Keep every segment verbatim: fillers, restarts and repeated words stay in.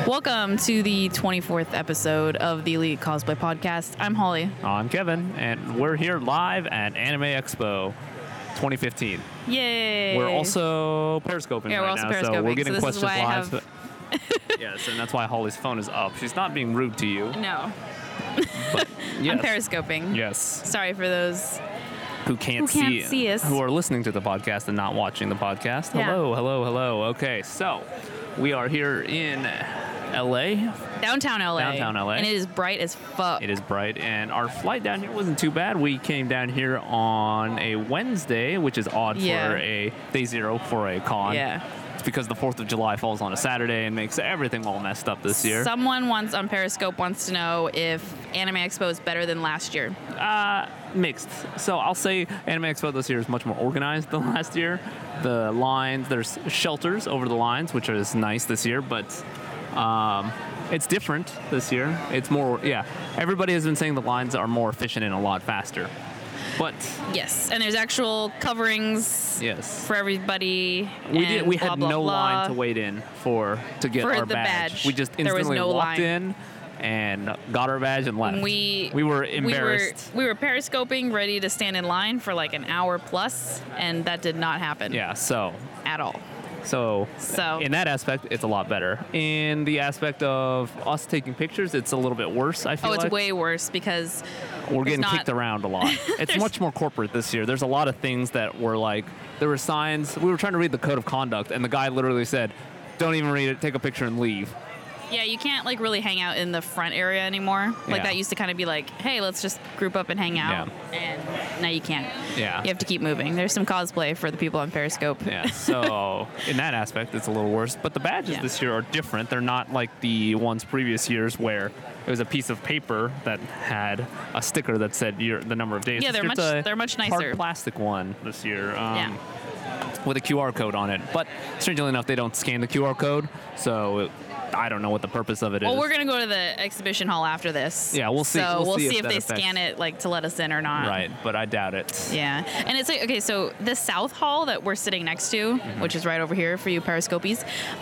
Welcome to the twenty-fourth episode of the Elite Cosplay Podcast. I'm Holly. I'm Kevin, and we're here live at Anime Expo twenty fifteen. Yay! We're also periscoping yeah, right we're also now, periscoping, so we're getting so this is questions why I live. have... Yes, and that's why Holly's phone is up. She's not being rude to you. No. But yes. I'm periscoping. Yes. Sorry for those Who can't, who can't see, see us. Who are listening to the podcast and not watching the podcast. Yeah. Hello, hello, hello. Okay, so we are here in L A. Downtown L A. Downtown L A. And it is bright as fuck. It is bright, and our flight down here wasn't too bad. We came down here on a Wednesday, which is odd Yeah. for a day zero for a con. Yeah. It's because the fourth of July falls on a Saturday and makes everything all messed up this year. Someone wants on Periscope wants to know if Anime Expo is better than last year. Uh, mixed. So I'll say Anime Expo this year is much more organized than last year. The lines, there's shelters over the lines, which is nice this year, but um, it's different this year. It's more, yeah. Everybody has been saying the lines are more efficient and a lot faster. But Yes, and there's actual coverings yes, for everybody. we and did. We blah, had blah, no blah. line to wait in for to get For our the badge. We just There was instantly no walked line. in and got our badge and left. We we were embarrassed. We were, we were periscoping, ready to stand in line for like an hour plus, and that did not happen. Yeah. So At all. so So- in that aspect, it's a lot better. In the aspect of us taking pictures, it's a little bit worse. I feel Oh, it's like way worse because we're there's getting not- kicked around a lot. It's There's- much more corporate this year. There's a lot of things that were like, there were signs. We were trying to read the code of conduct, and the guy literally said, "Don't even read it. Take a picture and leave." yeah, you can't like really hang out in the front area anymore. Like Yeah. that used to kind of be like, hey, let's just group up and hang out. And now you can't. Yeah. You have to keep moving. There's some cosplay for the people on Periscope. Yeah, so in that aspect, it's a little worse. But the badges Yeah. this year are different. They're not like the ones previous years where it was a piece of paper that had a sticker that said your, the number of days. Yeah, This they're year it's much- a they're much hard nicer. plastic one this year. Um, Yeah. With a Q R code on it. But strangely enough, they don't scan the Q R code, so it, I don't know what the purpose of it is. Well, we're gonna go to the exhibition hall after this. Yeah, we'll see- So we'll we'll see see, if if, that they affects- scan it like to let us in or not. Right, but I doubt it. Yeah, and it's like, okay, so the South Hall that we're sitting next to, Mm-hmm. which is right over here for you Periscopies,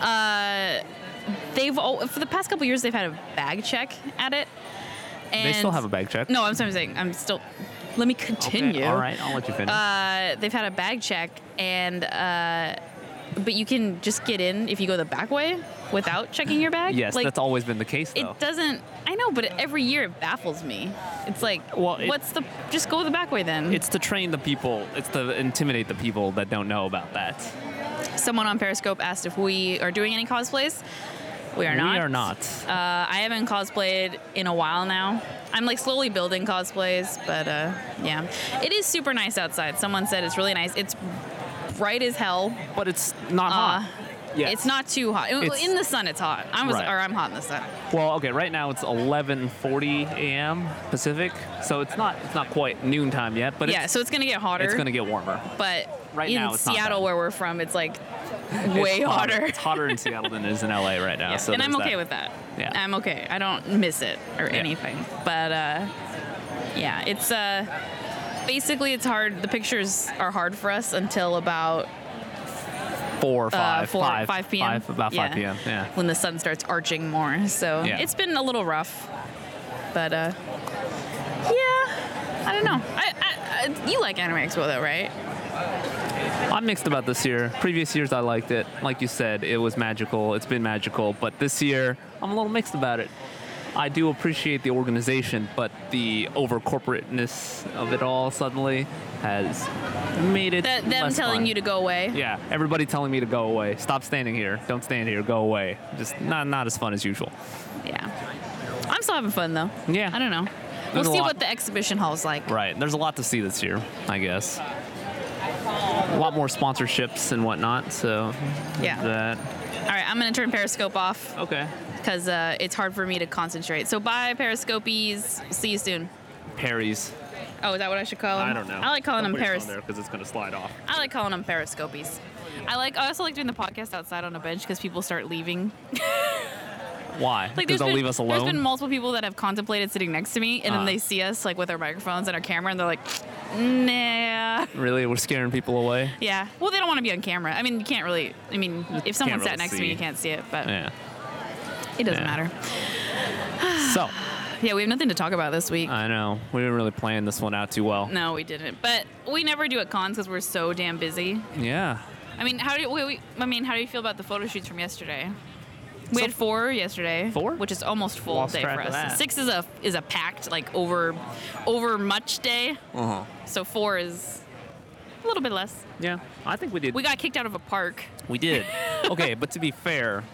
uh, they've al- for the past couple years they've had a bag check at it. And They still have a bag check. No, I'm saying I'm still. Let me continue. Okay, all right, I'll let you finish. Uh, they've had a bag check, and uh, but you can just get in if you go the back way without checking your bag. yes, like, that's always been the case, though. it doesn't. I know, but every year it baffles me. It's like, Well, it- what's the? Just go the back way then. It's to train the people. It's to intimidate the people that don't know about that. Someone on Periscope asked if we are doing any cosplays. We are not. We are not. Uh, I haven't cosplayed in a while now. I'm like slowly building cosplays, but uh, yeah, it is super nice outside. Someone said it's really nice. It's bright as hell. But it's not Uh, hot. Yes. It's not too hot. It's- in the sun, it's hot. I was, Right. or I'm hot in the sun. Well, okay. Right now it's eleven forty a.m. Pacific, so it's not it's not quite noontime yet. But Yeah, it's, so it's gonna get hotter. it's gonna get warmer. But Right in now, it's not Seattle, bad. where we're from, it's like way It's hotter. It's hotter in Seattle than it is in L A right now. Yeah, So and I'm there's okay that. with that. Yeah. I'm okay. I don't miss it or Yeah. anything. But uh, yeah, it's uh, basically it's hard. The pictures are hard for us until about Four or uh, five, four, five, five p.m. five- about five p.m. Yeah. when the sun starts arching more. So Yeah. it's been a little rough, but uh, yeah, I don't know. I, I, I you like Anime Expo though, right? I'm mixed about this year. Previous years I liked it. Like you said, it was magical. It's been magical. But this year, I'm a little mixed about it. I do appreciate the organization, but the over corporateness of it all suddenly has made it That, them less telling fun. you to go away. Yeah, everybody telling me to go away. Stop standing here. Don't stand here. Go away. Just not not as fun as usual. Yeah. I'm still having fun though. Yeah. I don't know. There's We'll a see lot- what the exhibition hall's like. Right. There's a lot to see this year, I guess. A lot more sponsorships and whatnot. So Yeah. that. All right, I'm gonna turn Periscope off Okay. because uh, it's hard for me to concentrate. So bye, Periscopies. See you soon. Perry's. Oh, is that what I should call them? I don't know. I like calling them Paris. there because it's gonna slide off. I like calling them Periscopies. I like. I also like doing the podcast outside on a bench because people start leaving. Why? Like Because there's they'll been, leave us there's alone. been multiple people that have contemplated sitting next to me, and Ah. then they see us like with our microphones and our camera, and they're like, "Nah." Really, we're scaring people away. Yeah. Well, they don't want to be on camera. I mean, you can't really. I mean, if someone Can't sat really next to me, see. you can't see it. But Yeah. It doesn't Yeah. matter. So, Yeah, we have nothing to talk about this week. I know. We didn't really plan this one out too well. No, we didn't. But we never do at cons because we're so damn busy. Yeah. I mean, how do you, we, we, I mean, how do you feel about the photo shoots from yesterday? We So- had four yesterday. Four? Which is almost full Lost day track for of us. that. Six is a is a packed like over over much day. Uh-huh. So four is a little bit less. Yeah. I think we did. We got kicked out of a park. We did. Okay, but to be fair,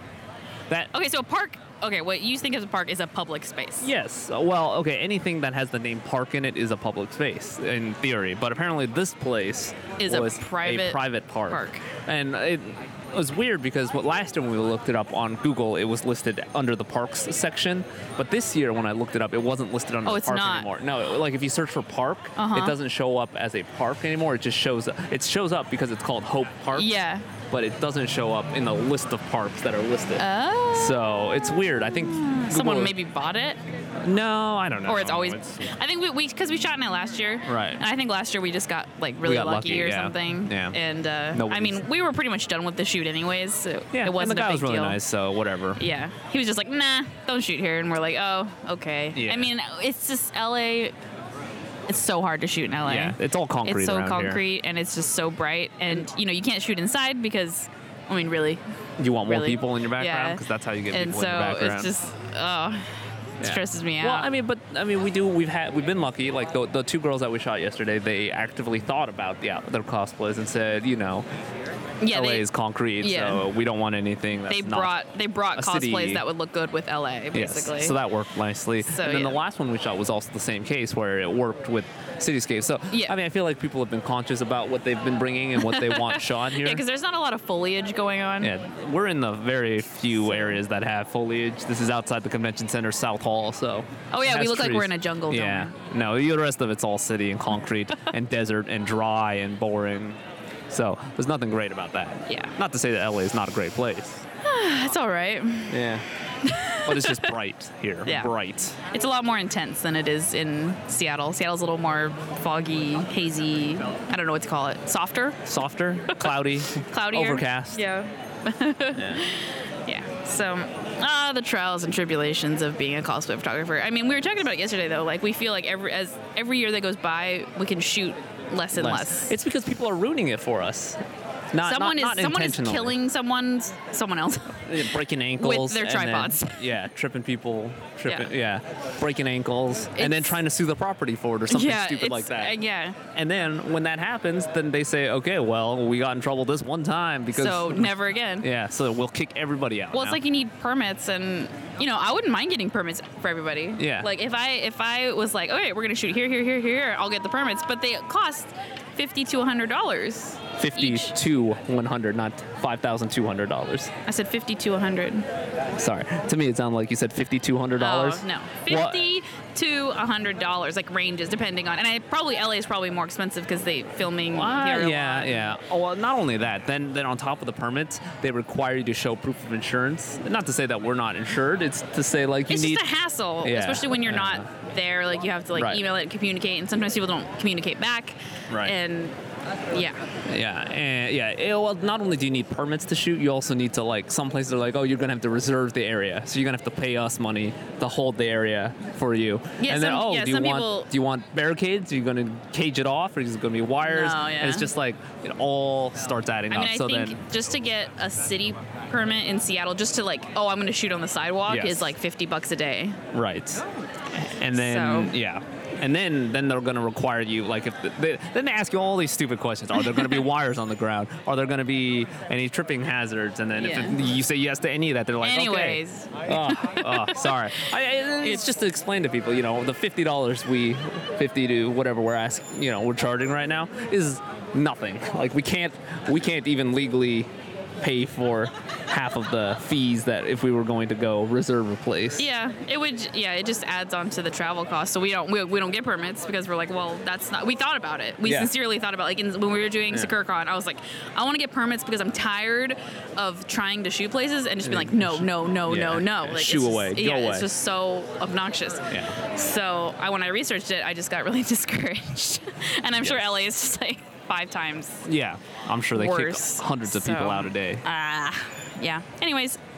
that Okay, so a park. Okay, what you think of a park is a public space. yes. Well, okay, anything that has the name park in it is a public space in theory, but apparently this place Is a was private private park. park. And it was weird because what last year when we looked it up on Google, it was listed under the parks section, but this year when I looked it up, it wasn't listed under Oh, the it's park not. anymore. No, like if you search for park, Uh-huh. it doesn't show up as a park anymore. It just shows it shows up because it's called Hope Park. Yeah. But it doesn't show up in the list of parks that are listed. Oh. So it's weird. I think Someone Google- maybe bought it, No, I don't know. or it's always. It's- I think we because we, we shot in it last year. Right. And I think last year we just got like really got lucky, lucky, or yeah. something. Yeah. And uh, I Nobody's- mean, we were pretty much done with the shoot anyways. So yeah, it wasn't and the guy a big was really deal. nice, so whatever. Yeah. He was just like, nah, don't shoot here, and we're like, oh, okay. Yeah. I mean, it's just L A. It's so hard to shoot in L A. Yeah, it's all concrete It's so around here. concrete, and it's just so bright, and you know you can't shoot inside because, I mean, really. You want more Really? people in your Yeah. background because that's how you get And people so in your background. it's just, oh, it Yeah. stresses me out. Well, I mean, but I mean, we do. We've had. We've been lucky. Like the, the two girls that we shot yesterday, they actively thought about the, their cosplays and said, you know, yeah, L A they, is concrete, yeah. so we don't want anything that's they not brought they brought a cosplays city. that would look good with L A, basically. Yes, so that worked nicely. So, and then yeah. the last one we shot was also the same case where it worked with Cityscape. So Yeah. I mean, I feel like people have been conscious about what they've been bringing and what they want shot here. Yeah, because there's not a lot of foliage going on. Yeah, we're in the very few areas that have foliage. This is outside the convention center, South Hall, so. Oh, yeah, it we has look like trees. we're in a jungle, don't Yeah, no, the rest of it's all city and concrete and desert and dry and boring. So there's nothing great about that. Yeah. Not to say that L A is not a great place. It's all right. Yeah. But it's just bright here. Yeah. Bright. It's a lot more intense than it is in Seattle. Seattle's a little more foggy, hazy. I don't know what to call it. Softer, Softer, cloudy, cloudier, overcast. Yeah. Yeah. Yeah. So, ah, the trials and tribulations of being a cosplay photographer. I mean, we were talking about it yesterday though. Like, we feel like every as every year that goes by, we can shoot less and less. It's because people are ruining it for us. Not, someone not, is not someone is intentionally. killing someone's someone else. Yeah, breaking ankles their and then- tripods. yeah, tripping people, tripping, yeah, breaking ankles, and then It's- trying to sue the property for it or something yeah, stupid it's, like that. uh, yeah. And then when that happens, then they say, okay, well, we got in trouble this one time because So never again. yeah, so we'll kick everybody out. Well, it's now. like you need permits, and you know, I wouldn't mind getting permits for everybody. Yeah. Like if I if I was like, okay, we're gonna shoot here, here, here, here, I'll get the permits, but they cost fifty to a hundred dollars. fifty to one hundred, not five thousand two hundred dollars. I said fifty to a hundred. Sorry, to me it sounded like you said fifty two hundred dollars. Oh no, fifty to a hundred dollars, like ranges depending on, and I probably L A is probably more expensive because they filming Uh, here. a yeah, lot. yeah. Oh, well, not only that, then then on top of the permits, they require you to show proof of insurance. Not to say that we're not insured. It's to say like you It's need. just a hassle, Yeah, especially when you're yeah. not there. Like you have to like Right. email it and communicate, and sometimes people don't communicate back. Right. And yeah. Yeah, and yeah. eh, Well, not only do you need permits to shoot, you also need to like. Some places are like, oh, you're gonna have to reserve the area, so you're gonna have to pay us money to hold the area for you. Yeah, and then some- oh, yeah, do you some want people- do you want barricades? Are you gonna cage it off, or is it gonna be wires? No, And it's yeah. just like it all starts adding I mean, up. I so think then just to get a city permit in Seattle, just to like, oh, I'm going to shoot on the sidewalk, Yes. is like fifty bucks a day. right, and then So- yeah. And then, then they're going to require you, like, if they, then they ask you all these stupid questions. Are there going to be wires on the ground? Are there going to be any tripping hazards? And then Yeah. if it, you say yes to any of that, they're like, Anyways, okay. Oh, oh, sorry. I, I, it's just to explain to people, you know, the fifty dollars we, fifty to whatever we're asking, you know, we're charging right now is nothing. Like we can't, we can't even legally pay for half of the fees that if we were going to go reserve a place. yeah, it would. Yeah, it just adds on to the travel cost. So we don't we, we don't get permits because we're like, well, that's not. We thought about it. We Yeah. sincerely thought about like in, when we were doing Yeah. SakureCon, I was like, I want to get permits because I'm tired of trying to shoot places and just being like, no, no, no, Yeah. no, no. Yeah, Like, shoo it's just- away, go yeah, away. it's just so obnoxious. Yeah. So I, when I researched it, I just got really discouraged, and I'm sure Yes. L A is just like five times. Yeah. I'm sure they Worse. kick hundreds of people So- out a day. Ah, yeah. Anyways,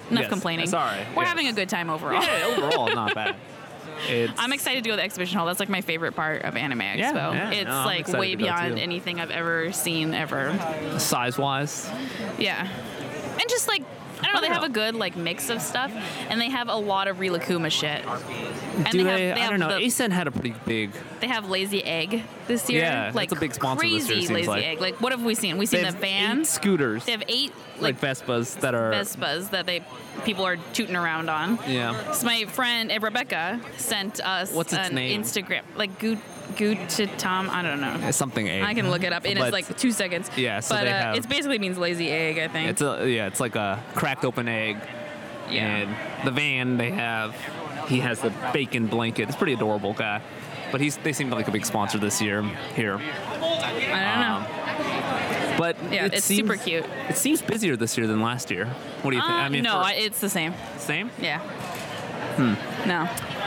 enough Yes, complaining. it's all right, We're yes. having a good time overall. Yeah, overall, not bad. It's, I'm excited to go to the exhibition hall. That's like my favorite part of Anime Expo. yeah, it's no, I'm like excited way to go, beyond too. anything I've ever seen ever. size-wise. Yeah. And just like, I don't know, I they don't have a know. good like mix of stuff, and they have a lot of Rilakuma shit. And Do they, they? have, they I have don't know. the- Asen had a pretty big. They have Lazy Egg this year. Yeah, like that's a big sponsor this crazy year, it seems Lazy like. Egg. Like, what have we seen? We've They seen have the van. eight scooters, They have eight like, like, Vespas that are. Vespas that they people are tooting around on. Yeah. So my friend uh, Rebecca sent us What's its an name? Instagram, like Goot Goot to Tom. I don't know. It's something egg. I can look it up in But- it's like two seconds. Yeah, so but they uh, have- it basically means lazy egg, I think. It's a yeah. It's like a cracked open egg. Yeah. And the van they have, he has the bacon blanket. It's pretty adorable guy. But he's they seem like a big sponsor this year here. I don't know. Um, But Yeah, it it's seems, super cute. It seems busier this year than last year. What do you think? Uh, I mean, no, for- I, it's the same. same. Yeah. Hmm. No.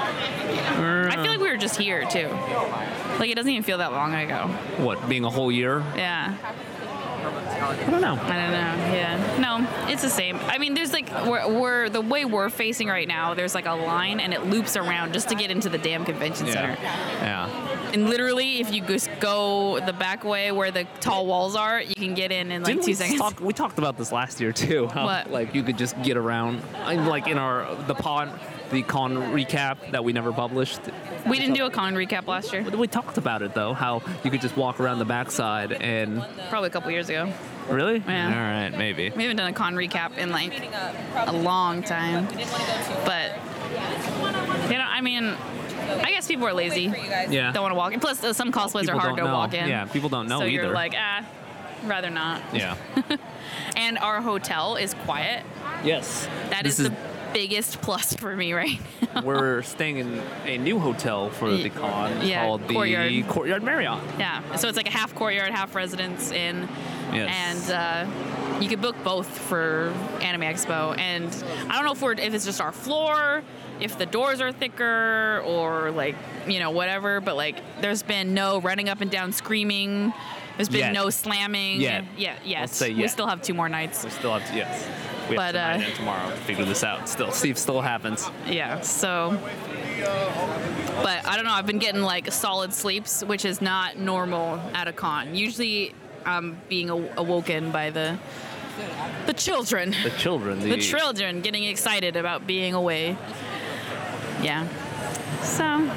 I feel like we were just here too. Like it doesn't even feel that long ago. What, being a whole year? Yeah. I don't know. I don't know. Yeah. No, it's the same. I mean, there's like we're, we're the way we're facing right now. There's like a line and it loops around just to get into the damn convention center. Yeah. And literally, if you just go the back way where the tall walls are, you can get in in like Didn't two we seconds. Talk, we talked about this last year too. How, What? Like you could just get around, I- like in our the con the con recap that we never published. We didn't do a con recap last year. We talked about it though, how you could just walk around the backside and Probably a couple years ago. really. Yeah. All right, maybe. We haven't done a con recap in like a long time. But, you know, I mean, I guess people are lazy. Yeah. Don't want to walk in. Plus, uh, some cosplays People are hard don't to know. walk in. Yeah, people don't know so either. you're like, ah, rather not. Yeah. And our hotel is quiet. Yes. That This is the biggest plus for me right now. We're staying in a new hotel for the con Yeah, called the Courtyard. Courtyard Marriott. Yeah, so it's like a half courtyard, half residence inn. Yes. And uh, you could book both for Anime Expo. And I don't know if we're if it's just our floor, if the doors are thicker, or like you know whatever. But like, there's been no running up and down screaming. There's been Yet. no slamming. Yet. Yeah, yes. Let's say We yet. still have two more nights. We still have to, yes. We have But, tonight uh, and tomorrow to figure this out. Still, see if it still happens. Yeah, so. But I don't know. I've been getting like solid sleeps, which is not normal at a con. Usually, I'm being aw- awoken by the the children, The children. The, the children getting excited about being away. Yeah. So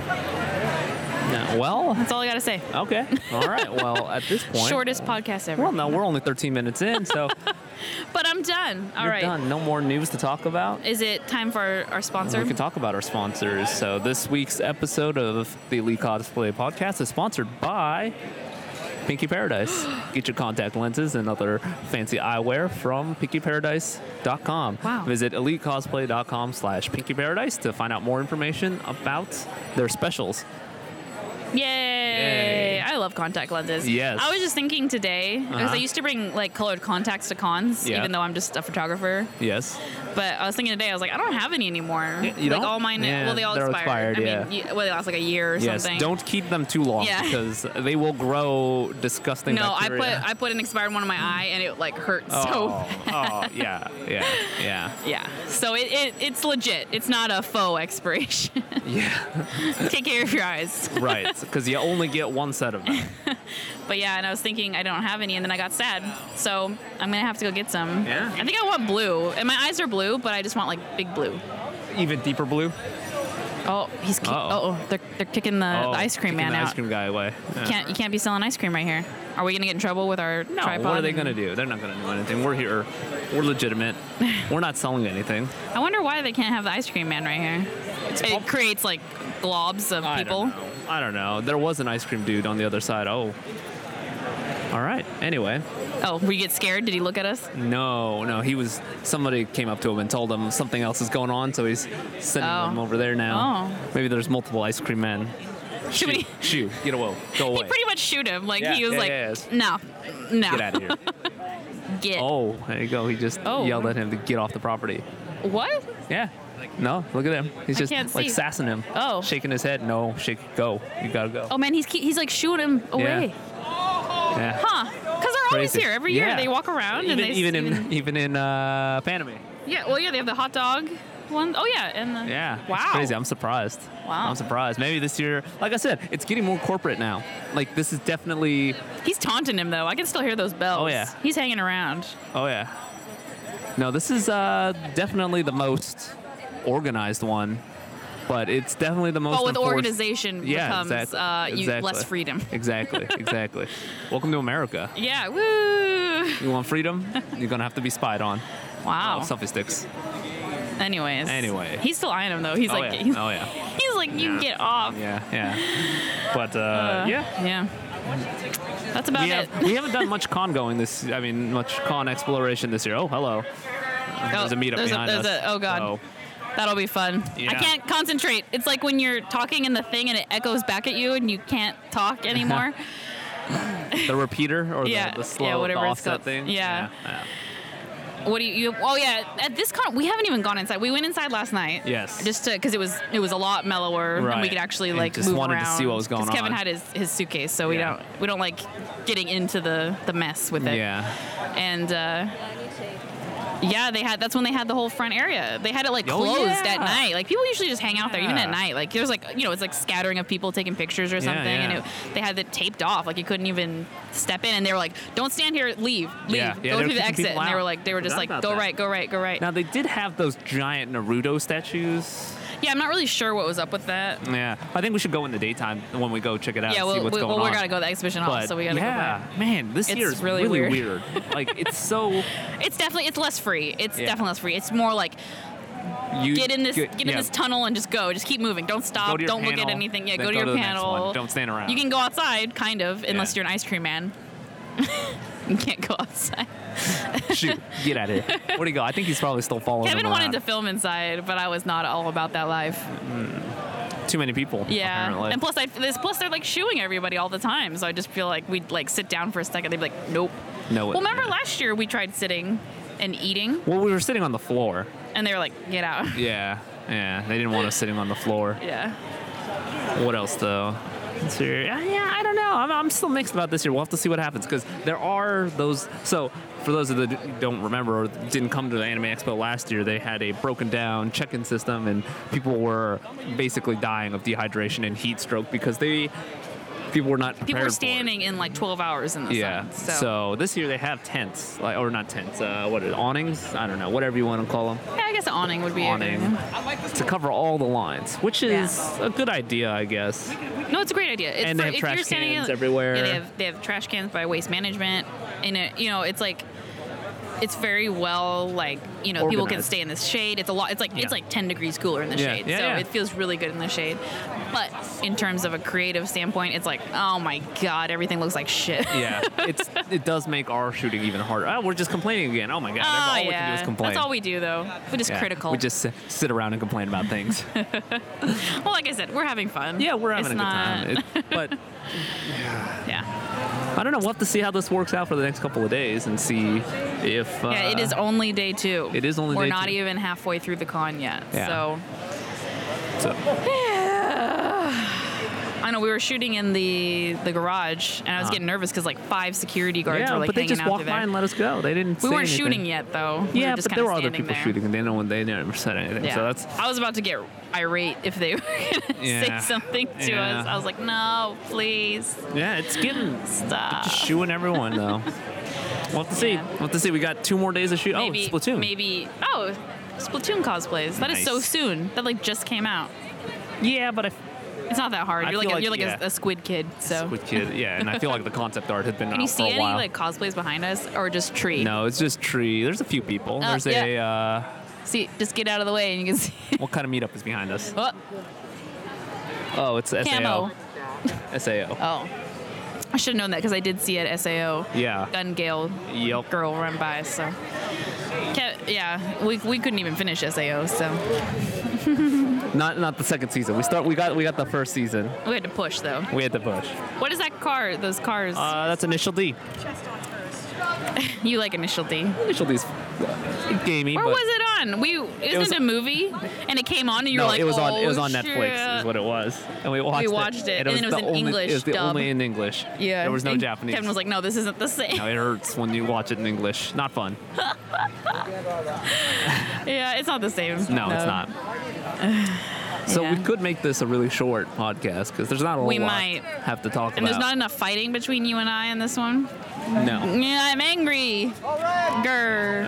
Yeah, well, that's all I gotta say. okay. All right. Well, at this point. Shortest podcast ever. Well, no, we're only thirteen minutes in, so But I'm done. All you're right. done. No more news to talk about. Is it time for our, our sponsor? We can talk about our sponsors. So this week's episode of the Elite Cosplay Podcast is sponsored by Pinky Paradise. Get your contact lenses and other fancy eyewear from pinky paradise dot com. Wow. Visit elite cosplay dot com slash pinky paradise to find out more information about their specials. Yay! Yay. I love contact lenses. Yes. I was just thinking today because Uh-huh. I used to bring like colored contacts to cons, Yeah. even though I'm just a photographer. Yes. But I was thinking today, I was like, I don't have any anymore. Y- you like don't? all mine, Yeah, well, they all they're expired. expired, I mean, you, well, they last like a year or Yes. something. Don't keep them too long Yeah. because they will grow disgusting No, I bacteria. put I put an expired one in my eye and it like hurt Oh, so. oh, yeah, yeah, yeah, Yeah. So it, it it's legit. It's not a faux expiration. yeah. Take care of your eyes. Right, because you only get one set of them. But yeah, and I was thinking I don't have any, and then I got sad. So I'm gonna have to go get some. Yeah? I think I want blue, and my eyes are blue, but I just want like big blue. Even deeper blue. Oh, he's kick- Uh-oh. oh, they're they're kicking the, Oh, the ice cream kicking man the out. ice cream guy away. Yeah. Can't you can't be selling ice cream right here? Are we gonna get in trouble with our No, tripod? what are they and- gonna do? They're not gonna do anything. We're here. We're legitimate. We're not selling anything. I wonder why they can't have the ice cream man right here. It creates like globs of I people. don't know. I don't know. There was an ice cream dude on the other side. Oh. All right. Anyway, Oh, we get scared? Did he look at us? no, no. He was. Somebody came up to him and told him something else is going on, so he's sending Oh. them over there now. Oh. Maybe there's multiple ice cream men. Should we? Shoo, get away. Go He away. pretty much shoot him. Like Yeah, he was yeah, like, yeah, yes. no, no, Get out of here. Get. Oh, there you go. He just Oh. yelled at him to get off the property. What? Yeah. No, look at him. He's I just can't like see. sassing him. Oh. Shaking his head. No, shake. Go. You gotta go. Oh man, he's he's like shooting him away. Yeah. Huh? Because they're always Crazy. here every year. Yeah. They walk around even, and they even in even in uh, Panama. Yeah, well, yeah, they have the hot dog one. Oh, yeah. And the, Yeah. Wow. It's crazy. I'm surprised. Wow. I'm surprised. Maybe this year, like I said, it's getting more corporate now. Like, this is definitely, He's taunting him, though. I can still hear those bells. Oh, yeah. He's hanging around. oh, yeah. No, this is uh, definitely the most organized one, but it's definitely the most Well, with enforced- organization Yeah, becomes exactly. uh, you, Exactly. less freedom. Exactly, exactly. Welcome to America. Yeah, woo! You want freedom? You're going to have to be spied on. Wow. Oh, selfie sticks. Anyways. Anyway. He's still eyeing him, though. He's Oh, like, yeah. he's, Oh, yeah. he's like, you Yeah. get off. Yeah, yeah. But, uh, Uh, yeah. Yeah. That's about We, it. have, we haven't done much con going this, I mean, much con exploration this year. Oh, hello. There's a meetup there's behind a, there's us. A, oh, God. So, That'll be fun. Yeah. I can't concentrate. It's like when you're talking in the thing and it echoes back at you and you can't talk anymore. the repeater or Yeah, the, the slow yeah, whatever the it's offset called. thing? Yeah. yeah. What do you, you? Oh yeah, at this con, we haven't even gone inside. We went inside last night. Yes. Just to, because it was it was a lot mellower and we Right. could actually And like just move wanted to around. see what was going 'Cause Kevin on. had his, his suitcase, so we Yeah. don't we don't like getting into the the mess with it. Yeah. And uh, yeah, they had that's when they had the whole front area. They had it like Oh, closed yeah. at night. Like people usually just hang out there even Yeah. at night. Like there's like you know it's like scattering of people taking pictures or something, and yeah. it, they had it taped off. Like you couldn't even step in, and they were like, "Don't stand here, leave, leave, Yeah. Yeah, go they were through the kicking exit." people And they were out. like, they were just Forgot like, about "Go that. right, go right, go right." Now, they did have those giant Naruto statues. Yeah, I'm not really sure what was up with that. Yeah. I think we should go in the daytime when we go check it out Yeah, and see well, what's we, going well, on. we gotta go to the exhibition hall, But so we gotta yeah, go back. man, this It's year is really really, weird. weird. Like, it's so... It's definitely it's less free. It's Yeah. definitely less free. It's more like You get in this get, in yeah. this tunnel and just go. Just keep moving. Don't stop. Go to your Don't look at panel, anything. Yeah, then go to go your to the next panel. one. Don't stand around. You can go outside, kind of, unless Yeah. you're an ice cream man. you can't go outside. Shoot, get out of here. Where'd he go? I think he's probably still following Kevin him wanted around. to film inside, but I was not all about that life. Too many people, Yeah, apparently. and plus, I this plus they're like shooing everybody all the time, so I just feel like we'd like sit down for a second. They'd be like, "Nope." No, Well, remember yeah. last year we tried sitting and eating, Well, we were sitting on the floor. and they were like, "Get out." Yeah, yeah. They didn't want us sitting on the floor. Yeah. What else, though? Let's see. Yeah, yeah, I don't know. I'm, I'm still mixed about this year. We'll have to see what happens because there are those. So, for those of you that don't remember or didn't come to the Anime Expo last year, they had a broken down check-in system, and people were basically dying of dehydration and heat stroke because they people were not prepared People were for it. standing in like twelve hours in the Yeah. sun. So, So this year they have tents, like or not tents. Uh, what are awnings? I don't know. Whatever you want to call them. yeah, I guess an awning would be Awning to cover all the lines, which is Yeah. a good idea, I guess. No, it's a great idea. It's And they for- have if trash you're standing cans in, everywhere. Yeah, they have they have trash cans by Waste Management, and it, you know it's like. It's very well, like you know, people can Organized. stay in the shade. It's a lot. It's like Yeah. it's like ten degrees cooler in the Yeah, shade, yeah, so yeah. it feels really good in the shade. But in terms of a creative standpoint, it's like, oh my god, everything looks like shit. Yeah, it's it does make our shooting even harder. Oh, we're just complaining again. Oh my god, Oh all we can do yeah, is complain. that's all we do though. We're just Yeah, critical. We just sit, sit around and complain about things. well, like I said, we're having fun. Yeah, we're having It's a not, good time. It, but yeah, I don't know. We'll have to see how this works out for the next couple of days and see if. Uh, yeah. It is only day two. It is only We're day not two. even halfway through the con yet. Yeah. So. So, I know we were shooting in the the garage, and I was Uh. getting nervous because like five security guards yeah, were like but they hanging just out walked through by there. and let us go. They didn't. We say weren't anything. shooting yet though. We Yeah, were just but there were kinda other standing people there. shooting, and they know they never said anything. Yeah. So that's I was about to get irate if they were gonna Yeah. say something to Yeah. us. I was like, no, please yeah, it's getting stop. just shooing everyone though. We'll have to see. Yeah. We'll have to see. We got two more days of shoot. Maybe, oh, Splatoon. Maybe. Oh, Splatoon cosplays. That is so Nice. soon. That like just came out. Yeah, but I. It's not that hard. I You're like, feel a, like- you're like yeah. a, a squid kid. So. Squid Kid, yeah, and I feel like the concept art has been Can out you for see a any while. like cosplays behind us, or just tree? No, it's just tree. There's a few people. Uh, There's yeah. a uh, See, just get out of the way, and you can see. what kind of meetup is behind us? Oh, Oh, it's S A O. camo. S A O. Oh, I should have known that because I did see at S A O. Yeah. Gun Gale Yep. girl run by. So. Ke- Yeah, we, we couldn't even finish S A O, so Not not the second season. We start. We got we got the first season. we had to push though. We had to push. What is that car? Those cars? Uh, that's Initial D. you like Initial D? Initial D's gamey, Where but was it on? We it was, was- a movie, and it came on, and you no, were like, it was on. oh, It was on shit. Netflix, is what it was, and we watched. We watched it, and and it was the in only, English It was the dub. only in English. Yeah, there was no and Japanese. Kevin was like, no, this isn't the same. No, it hurts when you watch it in English. Not fun. Yeah, it's not the same. No, it's not. So Yeah. we could make this a really short podcast because there's not a We lot might. have to talk And about. there's not enough fighting between you and I in this one. no. Yeah, I'm angry. Grr.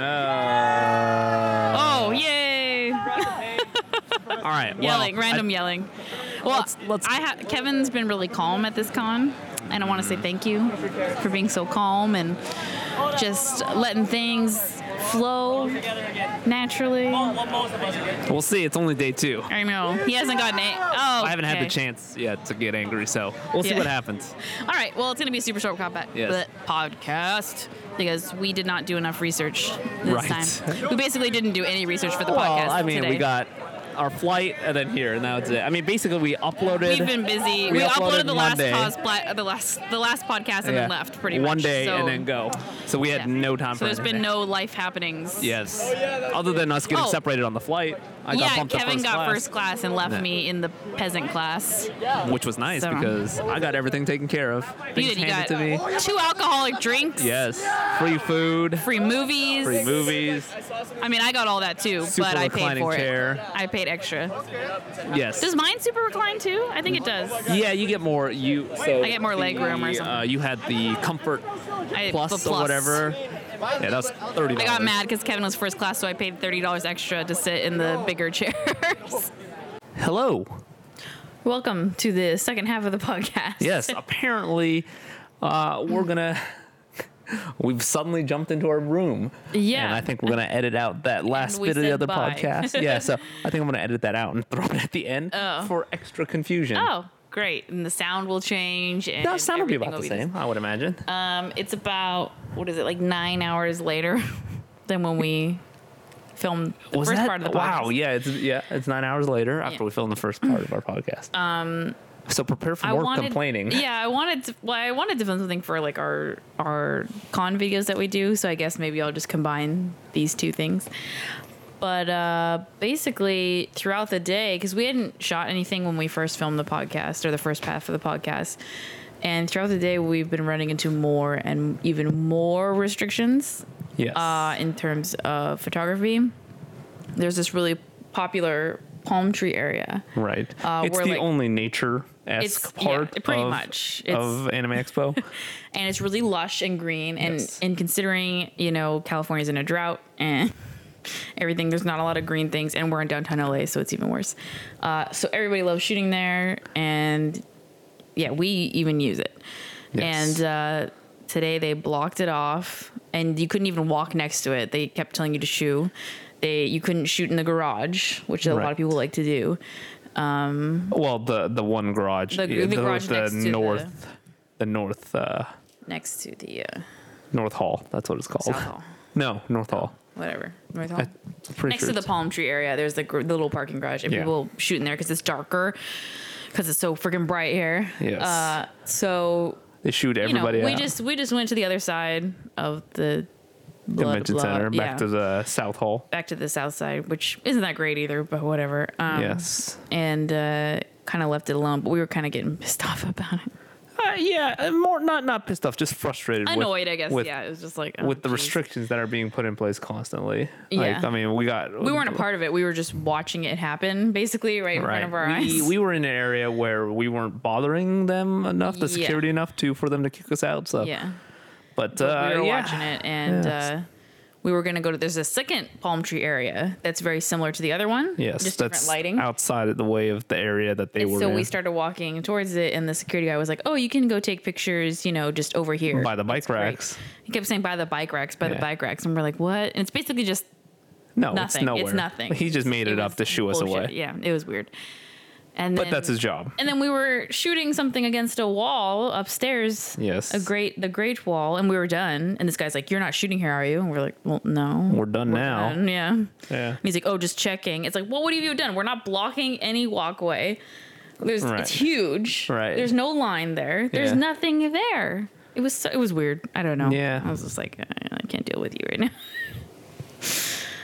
Uh, Oh, yay. all right. well, Yelling, random I- yelling. Well, Let's- let's- I ha- Kevin's been really calm at this con, and I want to say thank you for being so calm and just letting things flow naturally. We'll see. It's only day two. I know he hasn't gotten it. Oh, I haven't had the okay. chance yet to get angry, so we'll see Yeah. what happens. All right. Well, it's gonna be a super short combat Yes. podcast because we did not do enough research this Right. time. We basically didn't do any research for the Well, podcast I mean, today. we got our flight and then here, and that's it. I mean, basically, we uploaded. We've been busy. We We, uploaded uploaded the one last day. cos, pla- the last the last podcast and yeah, then left pretty much. one day so, and then go. So we had yeah. no time So for there's been anything. no life happenings. Yes. Other than us getting Oh. separated on the flight, I got yeah, bumped to Kevin first got class, first class and left Yeah. me in the peasant class. which was nice So- because I got everything taken care of. You Things did. You handed got to me. two alcoholic drinks. Yes. Free food. Free movies. Free movies. I mean, I got all that too, Super but I paid reclining for chair. it. I paid extra. Yes. Does mine super recline too? I think it does. Yeah, you get more. You so I get more leg room or the, something. Uh, you had the comfort I, plus, the or whatever. Yeah, that's thirty. I got mad because Kevin was first class, so I paid thirty dollars extra to sit in the bigger chairs. Hello. Welcome to the second half of the podcast. Yes. Apparently, uh, we're gonna. We've suddenly jumped into our room. Yeah. And I think we're gonna edit out that last we bit of the said other bye. podcast. Yeah. So I think I'm gonna edit that out and throw it at the end Oh. for extra confusion. Oh, great. And the sound will change. And No, sound will be everything about the will same, I would imagine. Um, it's about, what is it, like nine hours later than when we filmed the Was first that? part of the wow. podcast. Yeah. It's yeah. It's nine hours later after Yeah. we filmed the first part of our podcast. Um. So prepare for I more wanted, complaining. Yeah, I wanted to. Well, I wanted to film something for like our our con videos that we do. So I guess maybe I'll just combine these two things. But uh, basically, throughout the day, because we hadn't shot anything when we first filmed the podcast or the first half of the podcast, and throughout the day we've been running into more and even more restrictions Yes. uh, in terms of photography. There's this really popular palm tree area. Right. Uh, it's we're the like- only nature esque It's- yeah, part pretty of, much. It's- of Anime Expo. And it's really lush and green. And Yes. and considering, you know, California's in a drought and everything, there's not a lot of green things. And we're in downtown L A, so it's even worse. Uh, so everybody loves shooting there. And yeah, we even use it. Yes. And uh, today they blocked it off. And you couldn't even walk next to it. They kept telling you to shoot. They, you couldn't shoot in the garage, which a lot Right. of people like to do. Well, the the one garage, The- yeah, the garage next to the- north, the, north, uh, Next to the uh, North Hall. That's what it's called. South Hall. No, North Hall. Whatever. North Hall. I'm pretty Next sure to the it's- palm tree area, there's the, gr- the little parking garage, and Yeah. people shoot in there because it's darker, because it's so freaking bright here. Yes. Uh, so They shoot you know, everybody we out. just we just went to the other side of the blah, Convention blah, Center, yeah, back to the South Hall. back to the south side, which isn't that great either, but whatever. Um, Yes. And uh, kind of left it alone, but we were kind of getting pissed off about it. Uh, yeah, uh, more not not pissed off, just frustrated. Annoyed, with, I guess. With, yeah, it was just like oh, with the geez. restrictions that are being put in place constantly. Like, Yeah. I mean, we got We weren't a part of it. We were just watching it happen, basically, right in front of our we, eyes. we were in an area where we weren't bothering them enough, the Yeah. security enough to for them to kick us out. So, yeah. but, But uh, we were yeah. watching it, and Yes. uh, we were going to go to. There's a second palm tree area that's very similar to the other one. Yes, just that's different lighting. outside of the way of the area that they And were so in. we started walking towards it, and the security guy was like, "Oh, you can go take pictures, you know, just over here by the bike That's great." racks. He kept saying, "By the bike racks, by the Yeah. bike racks," and we're like, "What?" And it's basically just No, nothing. it's nowhere. It's nothing. He just made it, up was to shoo us bullshit. away. Yeah, it was weird. And But then, that's his job. And then we were shooting something against a wall upstairs. Yes. A great, the great wall, and we were done. And this guy's like, "You're not shooting here, are you?" And we're like, "Well, no, We're done now. done." Yeah. Yeah. And he's like, "Oh, just checking." It's like, well, what have you done? We're not blocking any walkway. There's Right. it's huge. Right. There's no line there. There's Yeah. nothing there. It was so, it was weird. I don't know. Yeah. I was just like, I, I can't deal with you right now.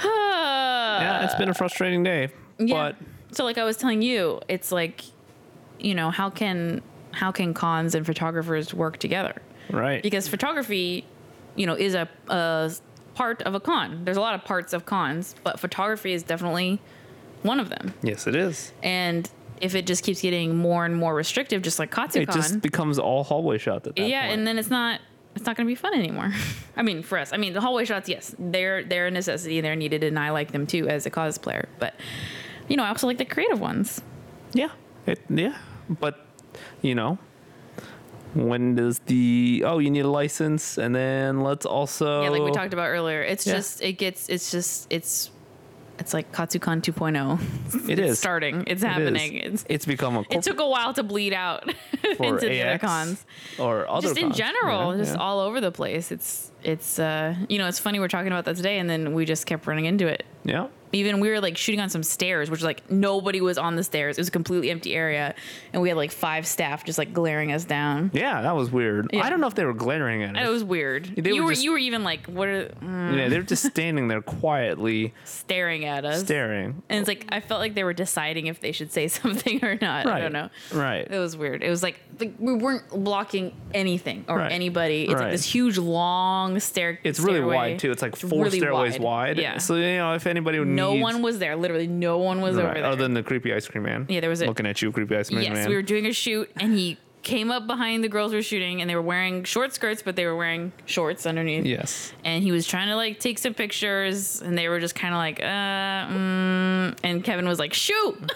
Yeah, it's been a frustrating day. Yeah. But So like I was telling you, it's like, you know, how can how can cons and photographers work together? right. Because photography, you know, is a, a part of a con. There's a lot of parts of cons, but photography is definitely one of them. Yes, it is. And if it just keeps getting more and more restrictive, just like KatsuCon, It just becomes all hallway shots at that yeah, point. and then it's not it's not going to be fun anymore. I mean, for us, I mean, the hallway shots, yes, they're they're a necessity and they're needed, and I like them too as a cosplayer. But you know, I also like the creative ones. Yeah. It, yeah. But, you know, when does the, oh, you need a license, and then let's also. Yeah, like we talked about earlier. It's Yeah. just, it gets, it's just, it's, it's like KatsuCon two point oh. It it's is. starting. It's It happening. is. It's, It's become a it corporate took a while to bleed out for into the A other X cons. or other Just in cons. general, Yeah, just yeah. all over the place. It's, it's, uh, you know, it's funny we're talking about that today, and then we just kept running into it. Yeah. Even we were like shooting on some stairs, which like nobody was on the stairs. It was a completely empty area, and we had like five staff just like glaring us down. Yeah, that was weird. Yeah. I don't know if they were glaring at It us. was weird. They you were were just- you were even like, what are mm, Yeah, they were just standing there quietly staring at us? staring. And it's like I felt like they were deciding if they should say something or not. Right. I don't know. Right. It was weird. It was like, like we weren't blocking anything or Right. anybody. It's Right. like this huge long stair. It's really stairway. wide too. It's like four really stairways wide. Yeah. So you know, if anybody would No needs, one was there. Literally, no one was right, over there. other than the creepy ice cream man. Yeah, there was a- looking at you, creepy ice cream Yes, man. we were doing a shoot, and he came up behind the girls we were shooting, and they were wearing short skirts, but they were wearing shorts underneath. Yes. And he was trying to like take some pictures, and they were just kind of like, uh, mm, and Kevin was like, shoot.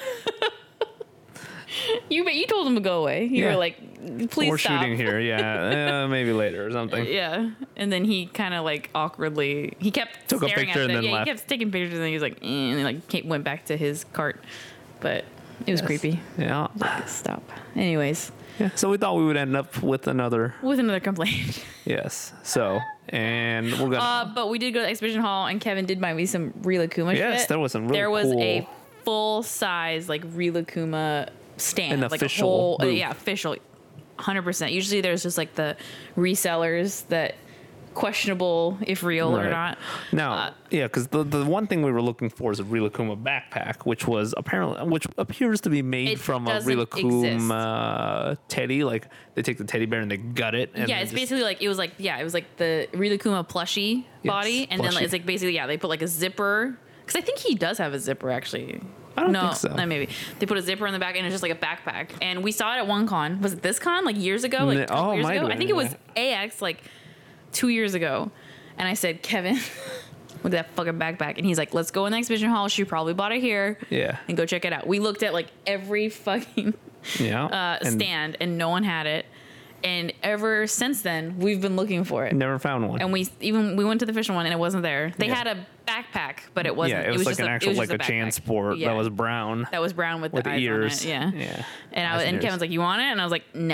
you you told him to go away. You Yeah. were like, please We're stop. shooting here. Yeah, uh, maybe later or something. Yeah, and then he kind of like awkwardly he kept Took a staring picture at and the, then yeah, left. he kept taking pictures, and then he was like, eh, and then like came, went back to his cart, but it was creepy. Yeah. Stop. Anyways, Yeah. So we thought we would end up with another. with another complaint. Yes. So and we're gonna. Uh, but we did go to the exhibition hall, and Kevin did buy me some Rilakuma Yes, shit. there was some really There was cool- a full size like Rilakuma stand, An like official a whole, uh, booth. yeah, official, one hundred percent. Usually there's just like the resellers that questionable if real or Right. not. Now, Uh, yeah, because the, the one thing we were looking for is a Rilakuma backpack, which was apparently, which appears to be made It from a doesn't Rilakuma teddy. Like they take the teddy bear and they gut it. And Yeah, then it's just- basically like it was like yeah, it was like the Rilakuma plushie Yes, body, and then plushie. it's like basically yeah, they put like a zipper because I think he does have a zipper actually. I don't no, think so. no, maybe they put a zipper in the back and it's just like a backpack. And we saw it at one con. Was it this con like years ago? Like Ne- a couple oh, years might ago? have I been, think it was yeah. A X like two years ago. And I said, Kevin, look at that fucking backpack. And he's like, let's go in the exhibition hall. She probably bought it here. Yeah. And go check it out. We looked at like every fucking Yeah. uh, and stand and no one had it. And ever since then, we've been looking for it. never found one. And we even we went to the official one and it wasn't there. They Yeah. had a backpack, but it wasn't. yeah, it was, like just an a, it actual was like just a backpack. Jansport Yeah. that was brown that was brown with, with the the eyes ears. on it. Yeah. Yeah. And I Eyes was, and ears. Kevin's like, "You want it?" And I was like, "No."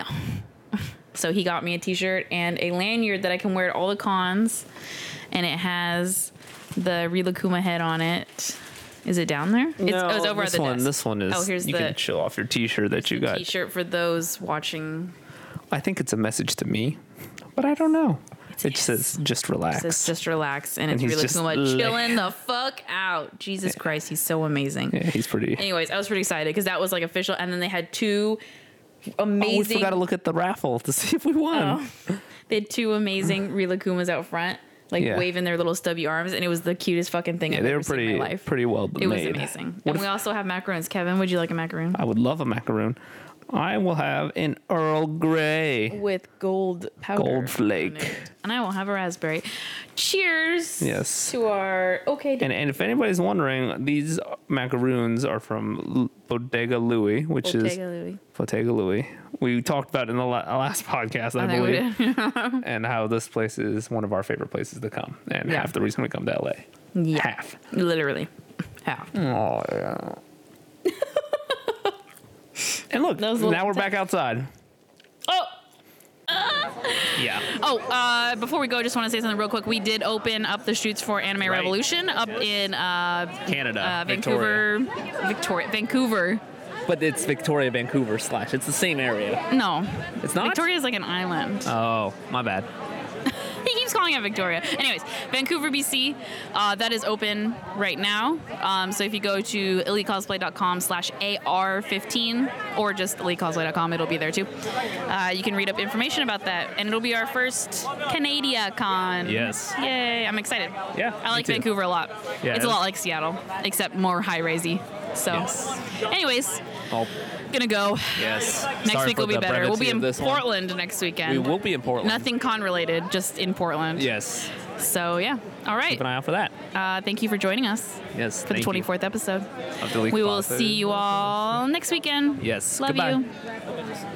So he got me a T-shirt and a lanyard that I can wear at all the cons, and it has the Rilakuma head on it. Is it down there? It's, No, oh, it's over this at the one. desk. This one is. Oh, here's you the can show off your T-shirt that you got. T-shirt for those watching. I think it's a message to me, but I don't know. It's It his. says just relax. It says just relax, and, And it's he's just Rilakuma la- chilling the fuck out. Jesus Christ, he's so amazing. yeah, he's pretty. Anyways, I was pretty excited because that was like official, and then they had two Oh, we amazing. forgot to look at the raffle to see if we won. Oh. They had two amazing Rilakumas out front, like Yeah. waving their little stubby arms, and it was the cutest fucking thing Yeah, I've they ever were seen in pretty, my life. pretty well It was made. amazing. What And if- we also have macaroons. Kevin, would you like a macaroon? I would love a macaroon. I will have an Earl Grey. With gold powder. Gold flake. on it. And I will have a raspberry. Cheers. Yes. To our okay. And, and if anybody's wondering, these macaroons are from L- Bodega Louie, which is Bottega Louie. Bottega Louie. We talked about it in the la- last podcast, I, I think we believe, did. and how this place is one of our favorite places to come, and Yeah. half the reason we come to L A. Yeah. Half. Literally. Half. Oh yeah. And look, Those little now we're t- back outside. Oh. Yeah. Oh, uh, before we go, I just want to say something real quick. We did open up the shoots for Anime Right. Revolution up in uh, Canada, uh, Victoria. Vancouver, Victoria, Vancouver. But it's Victoria, Vancouver slash. It's the same area. No, It's not? Victoria is like an island. Oh, my bad. He keeps calling it Victoria. Anyways, Vancouver, B C, uh, that is open right now. Um, so if you go to elitecosplay.com slash AR15 or just elitecosplay dot com, it'll be there too. Uh, you can read up information about that, and it'll be our first Canada Con. Yes. Yay! I'm excited. Yeah, I like me too. Vancouver a lot. Yeah, it's it a lot is. like Seattle, except more high-risey. So, Yes. anyways, Oh, gonna go. yes. Next Sorry week for will be the better. We'll brevity be of in this one. Portland next weekend. We will be in Portland. Nothing con related, just in Portland. Yes. So yeah. All right. Keep an eye out for that. Uh, thank you for joining us Yes. for the thank you. twenty-fourth episode. Of the Leak We will Closet. see you all next weekend. Yes. Love Goodbye. you.